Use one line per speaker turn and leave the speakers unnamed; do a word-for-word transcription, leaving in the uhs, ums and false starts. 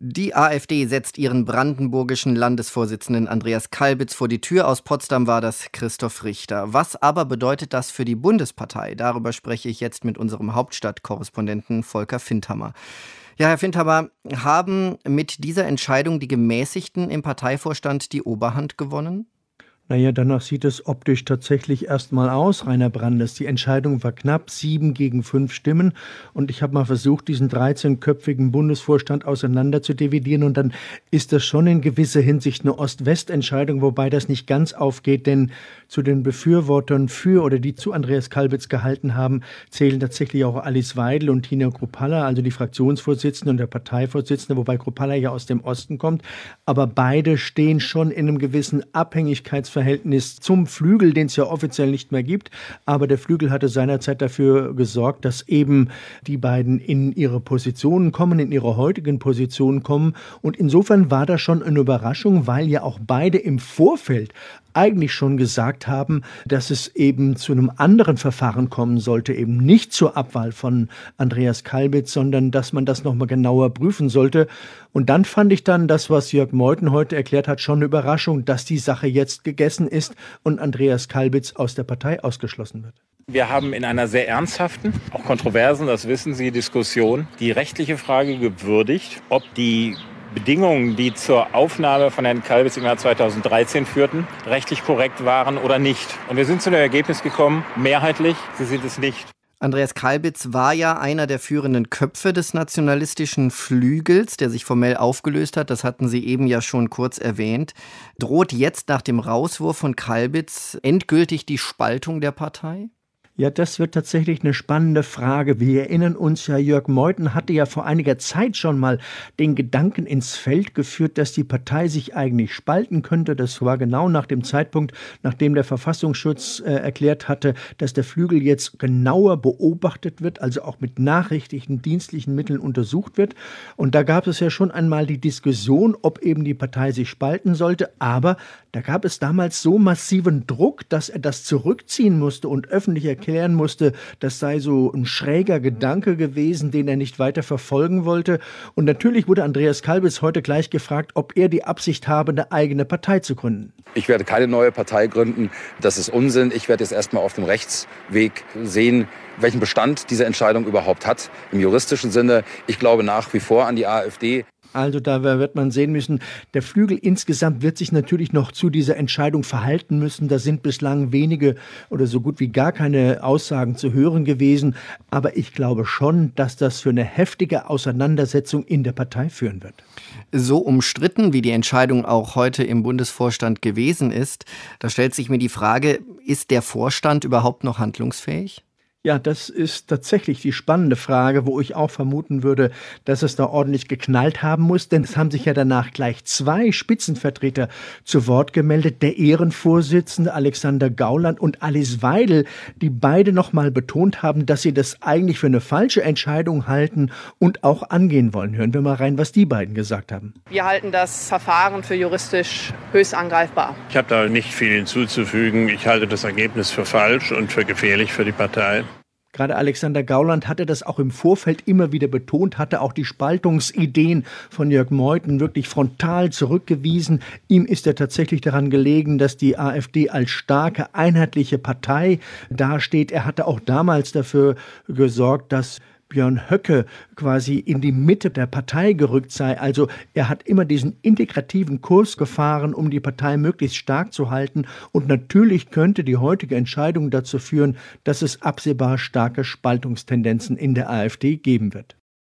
Die AfD setzt ihren brandenburgischen Landesvorsitzenden Andreas Kalbitz vor die Tür. Aus Potsdam war das Christoph Richter. Was aber bedeutet das für die Bundespartei? Darüber spreche ich jetzt mit unserem Hauptstadtkorrespondenten Volker Findhammer. Ja, Herr Findhammer, haben mit dieser Entscheidung die Gemäßigten im Parteivorstand die Oberhand gewonnen?
Naja, danach sieht es optisch tatsächlich erstmal aus, Rainer Brandes. Die Entscheidung war knapp, sieben gegen fünf Stimmen. Und ich habe mal versucht, diesen dreizehnköpfigen Bundesvorstand auseinander zu dividieren. Und dann ist das schon in gewisser Hinsicht eine Ost-West-Entscheidung, wobei das nicht ganz aufgeht. Denn zu den Befürwortern für oder die zu Andreas Kalbitz gehalten haben, zählen tatsächlich auch Alice Weidel und Tina Kruppalla, also die Fraktionsvorsitzende und der Parteivorsitzende, wobei Kruppalla ja aus dem Osten kommt. Aber beide stehen schon in einem gewissen Abhängigkeitsverhältnis Verhältnis zum Flügel, den es ja offiziell nicht mehr gibt. Aber der Flügel hatte seinerzeit dafür gesorgt, dass eben die beiden in ihre Positionen kommen, in ihre heutigen Positionen kommen. Und insofern war das schon eine Überraschung, weil ja auch beide im Vorfeld eigentlich schon gesagt haben, dass es eben zu einem anderen Verfahren kommen sollte, eben nicht zur Abwahl von Andreas Kalbitz, sondern dass man das nochmal genauer prüfen sollte. Und dann fand ich dann das, was Jörg Meuthen heute erklärt hat, schon eine Überraschung, dass die Sache jetzt gegessen ist und Andreas Kalbitz aus der Partei ausgeschlossen wird.
Wir haben in einer sehr ernsthaften, auch kontroversen, das wissen Sie, Diskussion die rechtliche Frage gewürdigt, ob die Bedingungen, die zur Aufnahme von Herrn Kalbitz im Jahr zweitausenddreizehn führten, rechtlich korrekt waren oder nicht. Und wir sind zu dem Ergebnis gekommen, mehrheitlich, sie sind es nicht.
Andreas Kalbitz war ja einer der führenden Köpfe des nationalistischen Flügels, der sich formell aufgelöst hat. Das hatten Sie eben ja schon kurz erwähnt. Droht jetzt nach dem Rauswurf von Kalbitz endgültig die Spaltung der Partei?
Ja, das wird tatsächlich eine spannende Frage. Wir erinnern uns ja, Jörg Meuthen hatte ja vor einiger Zeit schon mal den Gedanken ins Feld geführt, dass die Partei sich eigentlich spalten könnte. Das war genau nach dem Zeitpunkt, nachdem der Verfassungsschutz äh, erklärt hatte, dass der Flügel jetzt genauer beobachtet wird, also auch mit nachrichtlichen, dienstlichen Mitteln untersucht wird. Und da gab es ja schon einmal die Diskussion, ob eben die Partei sich spalten sollte. Aber da gab es damals so massiven Druck, dass er das zurückziehen musste und öffentlich erklären musste, das sei so ein schräger Gedanke gewesen, den er nicht weiter verfolgen wollte. Und natürlich wurde Andreas Kalbitz heute gleich gefragt, ob er die Absicht habe, eine eigene Partei zu gründen.
Ich werde keine neue Partei gründen. Das ist Unsinn. Ich werde jetzt erstmal auf dem Rechtsweg sehen, welchen Bestand diese Entscheidung überhaupt hat. Im juristischen Sinne, ich glaube nach wie vor an die AfD.
Also da wird man sehen müssen, der Flügel insgesamt wird sich natürlich noch zu dieser Entscheidung verhalten müssen. Da sind bislang wenige oder so gut wie gar keine Aussagen zu hören gewesen. Aber ich glaube schon, dass das für eine heftige Auseinandersetzung in der Partei führen wird.
So umstritten, wie die Entscheidung auch heute im Bundesvorstand gewesen ist, da stellt sich mir die Frage, ist der Vorstand überhaupt noch handlungsfähig?
Ja, das ist tatsächlich die spannende Frage, wo ich auch vermuten würde, dass es da ordentlich geknallt haben muss. Denn es haben sich ja danach gleich zwei Spitzenvertreter zu Wort gemeldet. Der Ehrenvorsitzende Alexander Gauland und Alice Weidel, die beide nochmal betont haben, dass sie das eigentlich für eine falsche Entscheidung halten und auch angehen wollen. Hören wir mal rein, was die beiden gesagt haben.
Wir halten das Verfahren für juristisch höchst angreifbar.
Ich habe da nicht viel hinzuzufügen. Ich halte das Ergebnis für falsch und für gefährlich für die Partei.
Gerade Alexander Gauland hatte das auch im Vorfeld immer wieder betont, hatte auch die Spaltungsideen von Jörg Meuthen wirklich frontal zurückgewiesen. Ihm ist ja tatsächlich daran gelegen, dass die AfD als starke, einheitliche Partei dasteht. Er hatte auch damals dafür gesorgt, dass Björn Höcke quasi in die Mitte der Partei gerückt sei. Also er hat immer diesen integrativen Kurs gefahren, um die Partei möglichst stark zu halten. Und natürlich könnte die heutige Entscheidung dazu führen, dass es absehbar starke Spaltungstendenzen in der AfD geben wird.